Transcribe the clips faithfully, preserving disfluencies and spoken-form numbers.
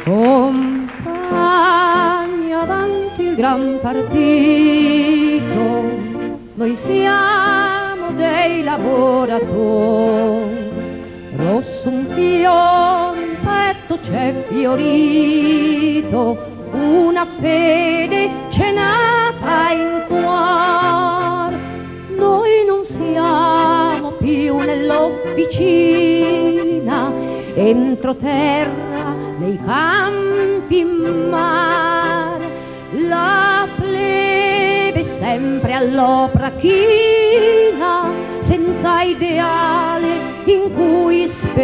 Compagni, avanti il gran partito, noi siamo dei lavoratori. Rosso un fiore, petto c'è fiorito, una fede c'è nata in cuor. Noi non siamo più nell'officina, entro terra, nei campi in mare. La plebe sempre all'opera china, senza ideale in cui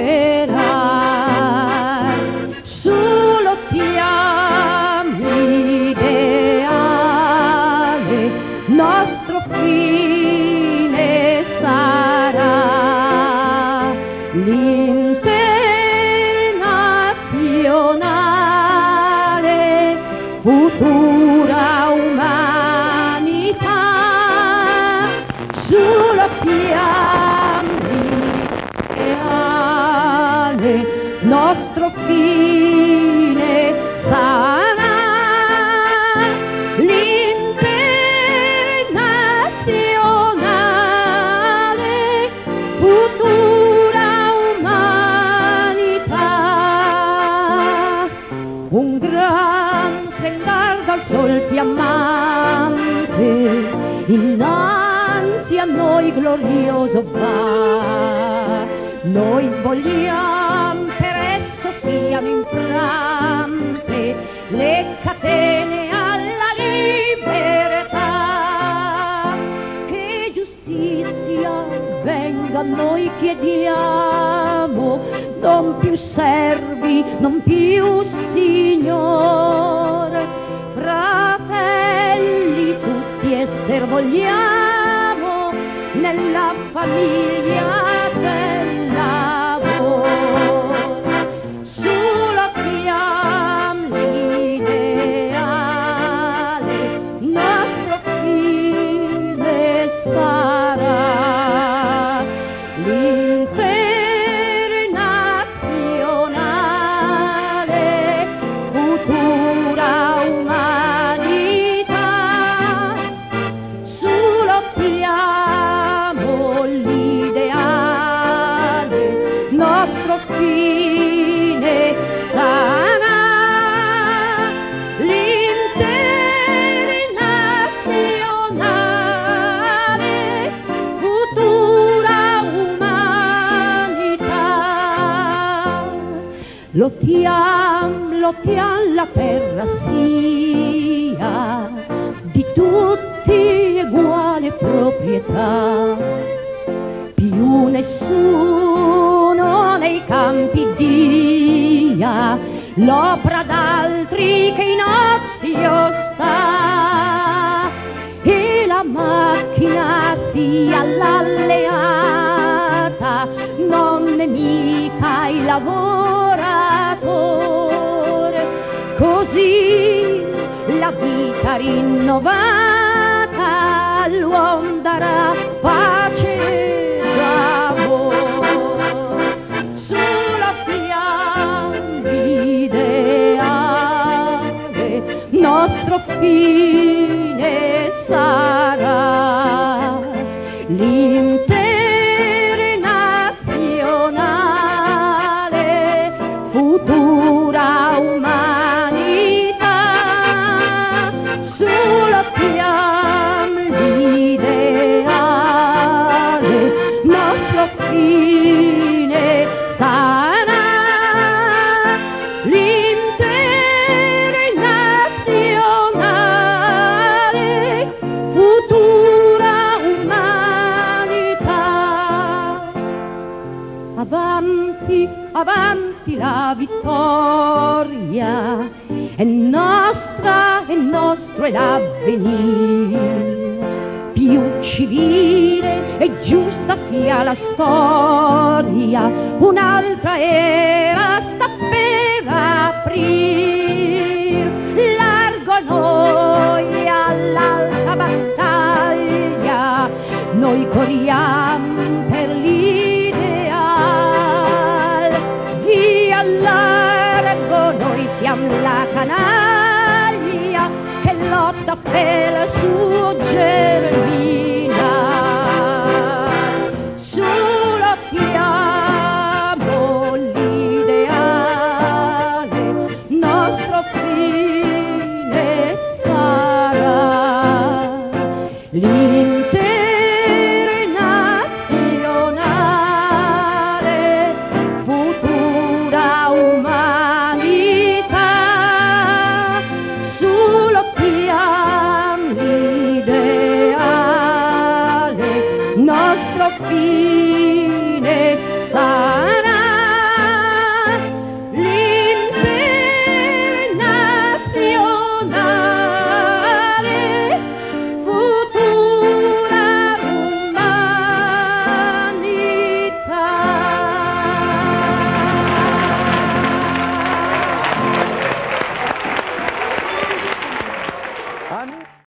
sperare. Solo lottiamo l'ideale, nostro fine sarà l'internazionale, futura umanità. Sulla l'ideale, nostro fine sarà l'internazionale, futura umanità. Un gran sendar dal sol fiammante innanzi a noi glorioso va. Noi vogliamo per esso siano infrante le catene alla libertà. Che giustizia venga, noi chiediamo, non più servi, non più signore. Fratelli tutti esser vogliamo nella famiglia del lavoro. Sulla fiamma l'ideale, nostro fine sarà l'internazionale, futura umanità. Sulla fiamma l'ideale, nostro fine sarà l'internazionale, futura umanità. Lottiam, lottiam la terra sia di tutti uguale proprietà, più nessuno nei campi dia l'opera d'altri che in ozio sta, e la macchina sia l'alleata, non nemica il lavoratore. Così la vita rinnovata l'uom darà pace d'amor. Sulla fiamma ideale, nostro fine sarà l'internazionale, futura umanità. Sulla fiamma l'ideale, nostro fine sarà l'internazionale, futura umanità. Avanti, avanti la vittoria, è nostra, è nostro è l'avvenire. Più civile e giusta sia la storia, un'altra era sta per aprir. Largo a noi all'alta battaglia, noi corriamo per l'ideal. Via largo, noi siamo vela su